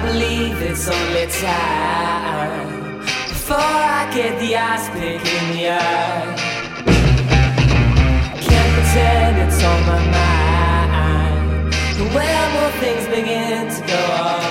believe it's only time before I get the ice pick in the eye. Can't pretend it's on my mind. When will things begin to go on?